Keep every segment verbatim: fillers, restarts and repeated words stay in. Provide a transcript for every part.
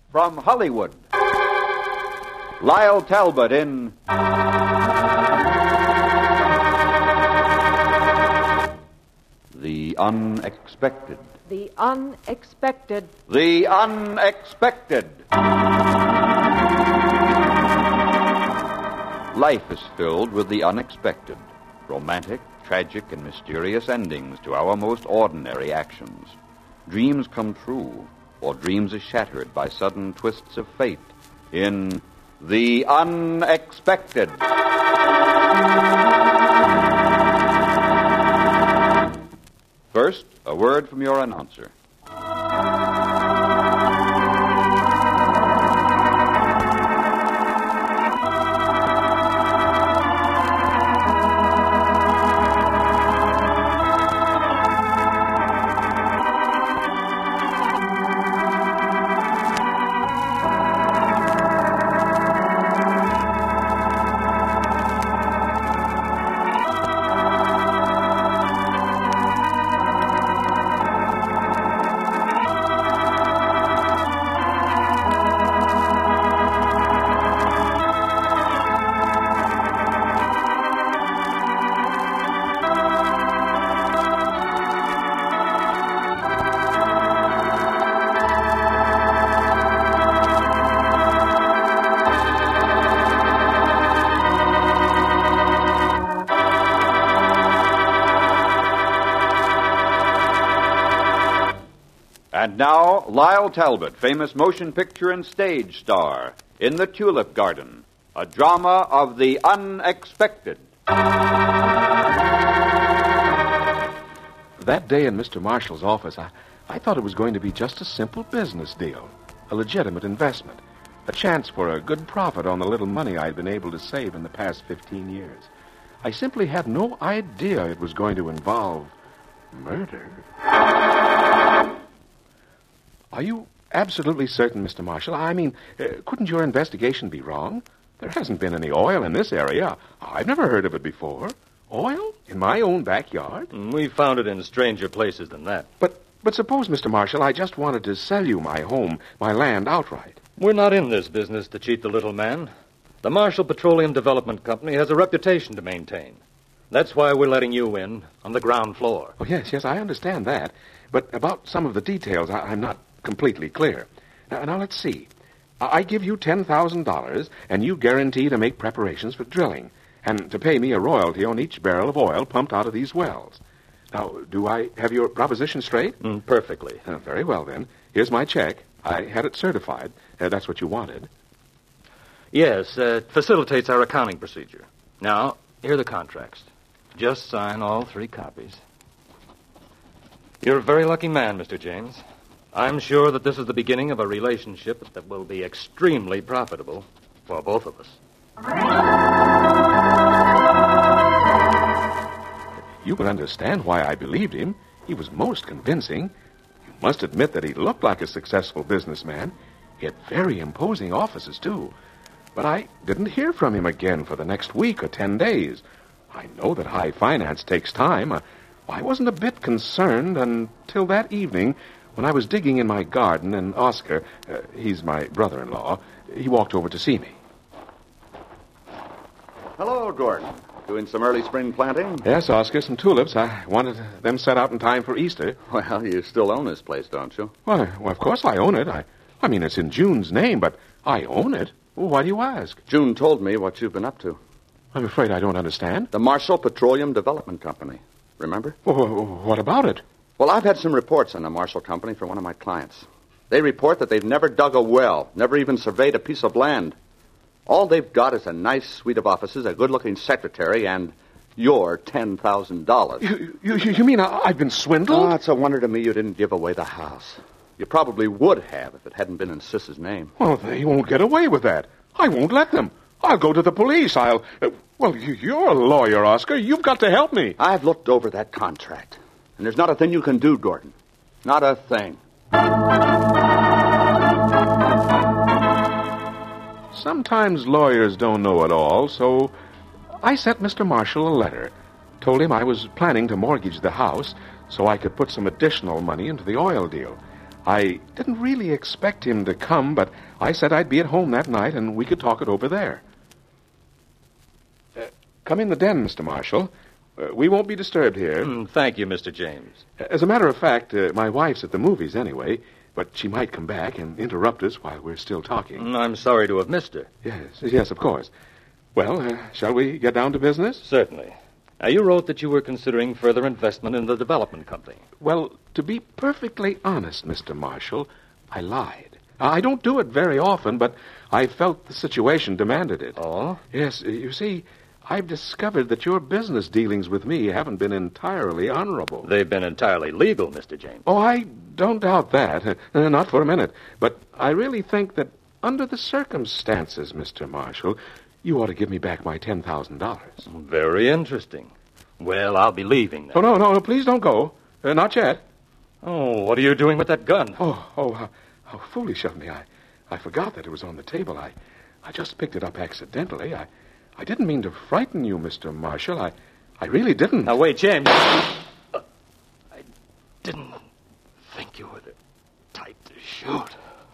from Hollywood, Lyle Talbot in The Unexpected. The Unexpected. The Unexpected. Life is filled with the unexpected, romantic, tragic, and mysterious endings to our most ordinary actions. Dreams come true, or dreams are shattered by sudden twists of fate in The Unexpected. First, a word from your announcer. And now, Lyle Talbot, famous motion picture and stage star, in The Tulip Garden, a drama of the unexpected. That day in Mister Marshall's office, I, I thought it was going to be just a simple business deal, a legitimate investment, a chance for a good profit on the little money I'd been able to save in the past fifteen years. I simply had no idea it was going to involve murder. Are you absolutely certain, Mister Marshall? I mean, uh, couldn't your investigation be wrong? There hasn't been any oil in this area. I've never heard of it before. Oil? In my own backyard? We found it in stranger places than that. But but suppose, Mister Marshall, I just wanted to sell you my home, my land outright. We're not in this business to cheat the little man. The Marshall Petroleum Development Company has a reputation to maintain. That's why we're letting you in on the ground floor. Oh, yes, yes, I understand that. But about some of the details, I, I'm not completely clear. Now, now let's see. I, I give you ten thousand dollars, and you guarantee to make preparations for drilling, and to pay me a royalty on each barrel of oil pumped out of these wells. Now, do I have your proposition straight? Mm, perfectly. Uh, very well, then. Here's my check. I had it certified. Uh, that's what you wanted. Yes, uh, it facilitates our accounting procedure. Now, here are the contracts. Just sign all three copies. You're a very lucky man, Mister James. I'm sure that this is the beginning of a relationship that will be extremely profitable for both of us. You can understand why I believed him. He was most convincing. You must admit that he looked like a successful businessman. He had very imposing offices, too. But I didn't hear from him again for the next week or ten days. I know that high finance takes time. Uh, I wasn't a bit concerned until that evening when I was digging in my garden and Oscar, uh, he's my brother-in-law, he walked over to see me. Hello, Gordon. Doing some early spring planting? Yes, Oscar, some tulips. I wanted them set out in time for Easter. Well, you still own this place, don't you? Well, uh, well of course I own it. I, I mean, it's in June's name, but I own it. Well, why do you ask? June told me what you've been up to. I'm afraid I don't understand. The Marshall Petroleum Development Company. Remember? Well, what about it? Well, I've had some reports on the Marshall Company from one of my clients. They report that they've never dug a well, never even surveyed a piece of land. All they've got is a nice suite of offices, a good-looking secretary, and your ten thousand dollars. You, you, you mean I, I've been swindled? Oh, it's a wonder to me you didn't give away the house. You probably would have if it hadn't been in Sis's name. Well, they won't get away with that. I won't let them. I'll go to the police. I'll... Uh, well, you, you're a lawyer, Oscar. You've got to help me. I've looked over that contract, and there's not a thing you can do, Gordon. Not a thing. Sometimes lawyers don't know it all, so I sent Mister Marshall a letter. Told him I was planning to mortgage the house so I could put some additional money into the oil deal. I didn't really expect him to come, but I said I'd be at home that night and we could talk it over there. Uh, come in the den, Mister Marshall. Uh, we won't be disturbed here. Mm, thank you, Mister James. As a matter of fact, uh, my wife's at the movies anyway, but she might come back and interrupt us while we're still talking. Mm, I'm sorry to have missed her. Yes, yes, of course. Well, uh, shall we get down to business? Certainly. Now, you wrote that you were considering further investment in the development company. Well, to be perfectly honest, Mister Marshall, I lied. I don't do it very often, but I felt the situation demanded it. Oh? Yes, you see, I've discovered that your business dealings with me haven't been entirely honorable. They've been entirely legal, Mister James. Oh, I don't doubt that. Uh, not for a minute. But I really think that under the circumstances, Mister Marshall, you ought to give me back my ten thousand dollars. Very interesting. Well, I'll be leaving now. Oh, no, no, no, please don't go. Uh, not yet. Oh, what are you doing with that gun? Oh, oh, how, how foolish of me. I, I forgot that it was on the table. I, I just picked it up accidentally. I, I didn't mean to frighten you, Mister Marshall. I, I really didn't. Now, wait, James. Uh, I didn't think you were the type to shoot.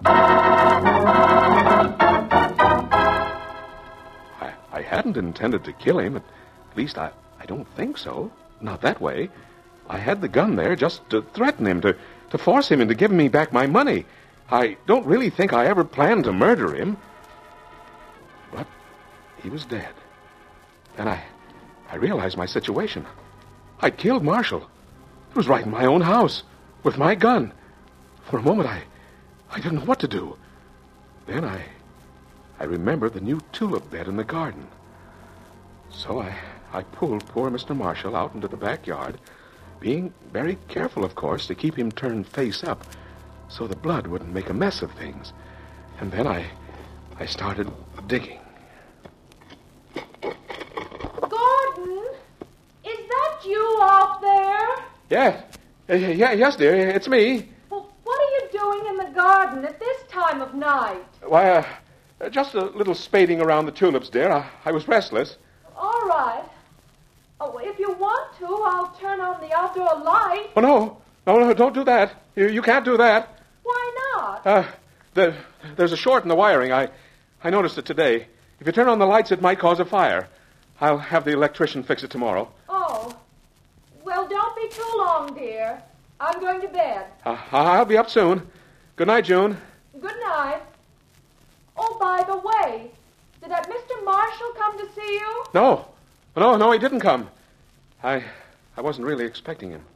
I, I hadn't intended to kill him. At least I, I don't think so. Not that way. I had the gun there just to threaten him, to, to force him into giving me back my money. I don't really think I ever planned to murder him. But he was dead. And I, I realized my situation. I'd killed Marshall. It was right in my own house, with my gun. For a moment, I, I didn't know what to do. Then I, I remembered the new tulip bed in the garden. So I, I pulled poor Mister Marshall out into the backyard, being very careful, of course, to keep him turned face up so the blood wouldn't make a mess of things. And then I, I started digging. Gordon, is that you out there? Yeah, uh, yeah, yes, dear, it's me. Well, what are you doing in the garden at this time of night? Why, uh, just a little spading around the tulips, dear. I, I was restless. All right. Oh, if you want to, I'll turn on the outdoor light. Oh, no. No, no, don't do that. You, you can't do that. Why not? Uh, the, there's a short in the wiring. I, I noticed it today. If you turn on the lights, it might cause a fire. I'll have the electrician fix it tomorrow. Oh. Well, don't be too long, dear. I'm going to bed. Uh, I'll be up soon. Good night, June. Good night. Oh, by the way, did that Mister Marshall come to see you? No. No, no, he didn't come. I, I wasn't really expecting him.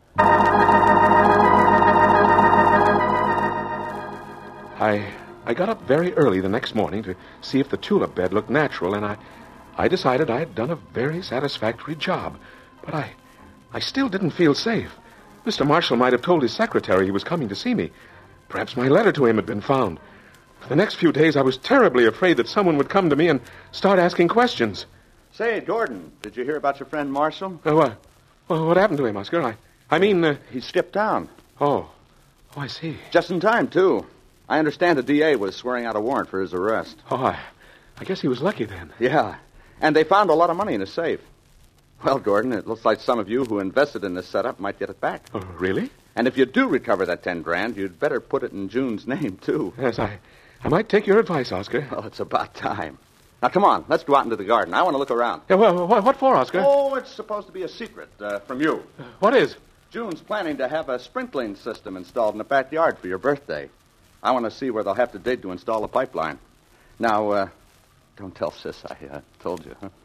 I, I got up very early the next morning to see if the tulip bed looked natural, and I, I decided I had done a very satisfactory job. But I, I still didn't feel safe. Mister Marshall might have told his secretary he was coming to see me. Perhaps my letter to him had been found. For the next few days, I was terribly afraid that someone would come to me and start asking questions. Say, Gordon, did you hear about your friend Marshall? Uh, what, well, what happened to him, Oscar? I, I mean... Uh, He skipped town. oh. Oh, I see. Just in time, too. I understand the D A was swearing out a warrant for his arrest. Oh, I, I guess he was lucky then. Yeah, and they found a lot of money in his safe. Well, Gordon, it looks like some of you who invested in this setup might get it back. Oh, really? And if you do recover that ten grand, you'd better put it in June's name, too. Yes, I, I might take your advice, Oscar. Well, it's about time. Now, come on, let's go out into the garden. I want to look around. Yeah, well, what, what for, Oscar? Oh, it's supposed to be a secret uh, from you. What is? June's planning to have a sprinkling system installed in the backyard for your birthday. I want to see where they'll have to dig to install a pipeline. Now, uh, don't tell Sis I uh, told you, huh?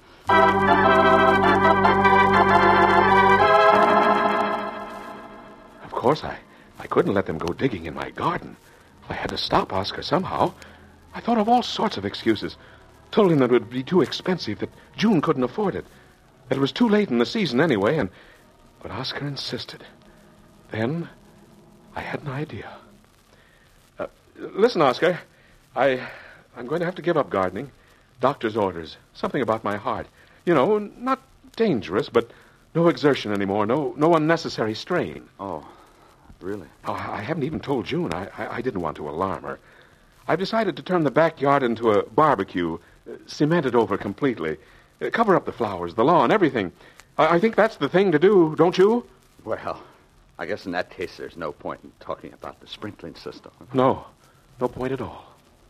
Of course, I, I couldn't let them go digging in my garden. I had to stop Oscar somehow. I thought of all sorts of excuses. Told him that it would be too expensive, that June couldn't afford it. That it was too late in the season anyway, and... But Oscar insisted. Then I had an idea. Uh, listen, Oscar, I, I'm going to have to give up gardening. Doctor's orders. Something about my heart. You know, not dangerous, but no exertion anymore. No no unnecessary strain. Oh, really? Oh, I haven't even told June. I, I, I didn't want to alarm her. I've decided to turn the backyard into a barbecue, uh, cement it over completely, uh, cover up the flowers, the lawn, everything. I, I think that's the thing to do, don't you? Well, I guess in that case there's no point in talking about the sprinkling system. No, no point at all.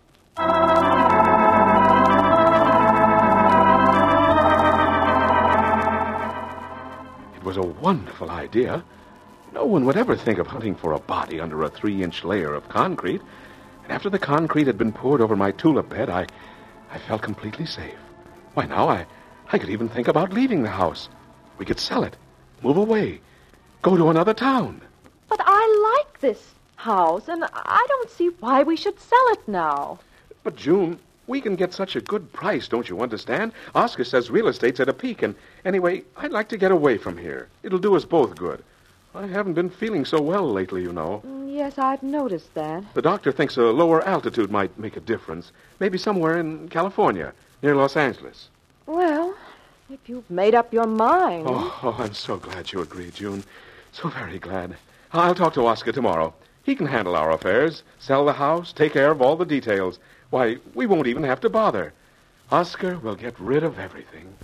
It was a wonderful idea. No one would ever think of hunting for a body under a three-inch layer of concrete. And after the concrete had been poured over my tulip bed, I, I felt completely safe. Why, now I, I could even think about leaving the house. We could sell it, move away, go to another town. But I like this house, and I don't see why we should sell it now. But, June, we can get such a good price, don't you understand? Oscar says real estate's at a peak, and anyway, I'd like to get away from here. It'll do us both good. I haven't been feeling so well lately, you know. Yes, I've noticed that. The doctor thinks a lower altitude might make a difference. Maybe somewhere in California, near Los Angeles. Well, if you've made up your mind. Oh, oh, I'm so glad you agreed, June. So very glad. I'll talk to Oscar tomorrow. He can handle our affairs, sell the house, take care of all the details. Why, we won't even have to bother. Oscar will get rid of everything.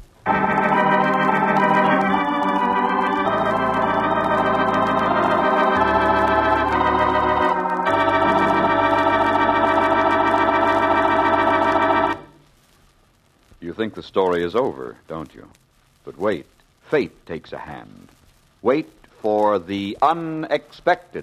You think the story is over, don't you? But wait. Fate takes a hand. Wait for the unexpected.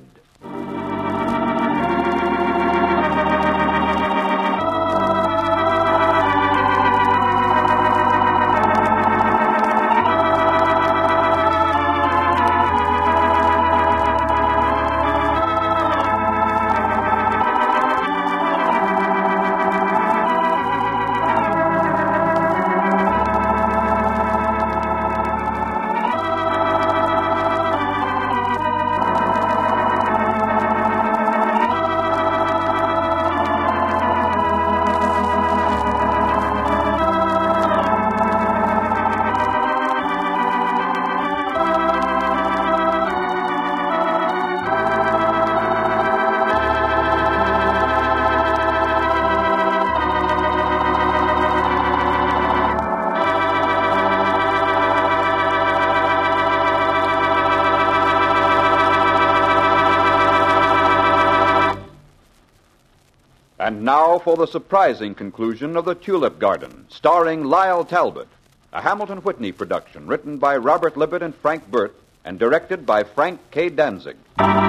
And now for the surprising conclusion of The Tulip Garden, starring Lyle Talbot, a Hamilton Whitney production written by Robert Libet and Frank Burt and directed by Frank K. Danzig.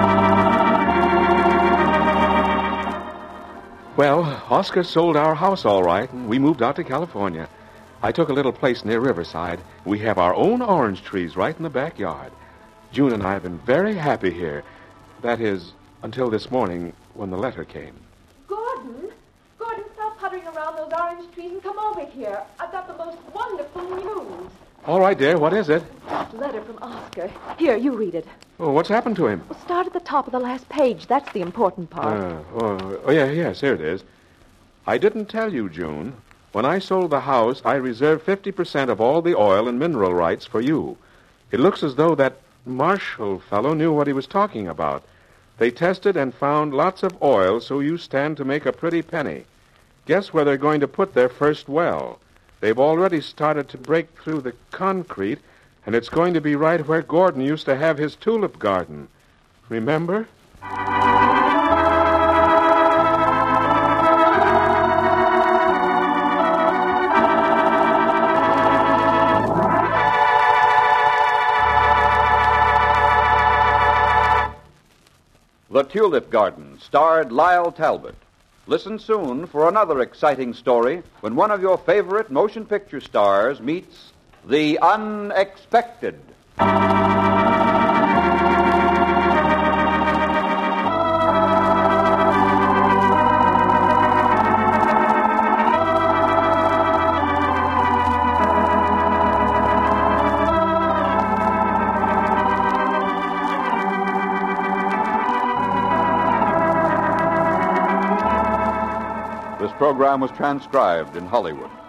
Well, Oscar sold our house all right, and we moved out to California. I took a little place near Riverside. We have our own orange trees right in the backyard. June and I have been very happy here. That is, until this morning when the letter came. Gordon, Gordon, stop puttering around those orange trees and come over here. I've got the most wonderful news. All right, dear, what is it? A letter from Oscar. Here, you read it. Oh, what's happened to him? Well, start at the top of the last page. That's the important part. Uh, oh, oh, yeah, yes, here it is. I didn't tell you, June. When I sold the house, I reserved fifty percent of all the oil and mineral rights for you. It looks as though that Marshall fellow knew what he was talking about. They tested and found lots of oil, so you stand to make a pretty penny. Guess where they're going to put their first well. They've already started to break through the concrete, and it's going to be right where Gordon used to have his tulip garden. Remember? The Tulip Garden starred Lyle Talbot. Listen soon for another exciting story when one of your favorite motion picture stars meets the unexpected. This program was transcribed in Hollywood.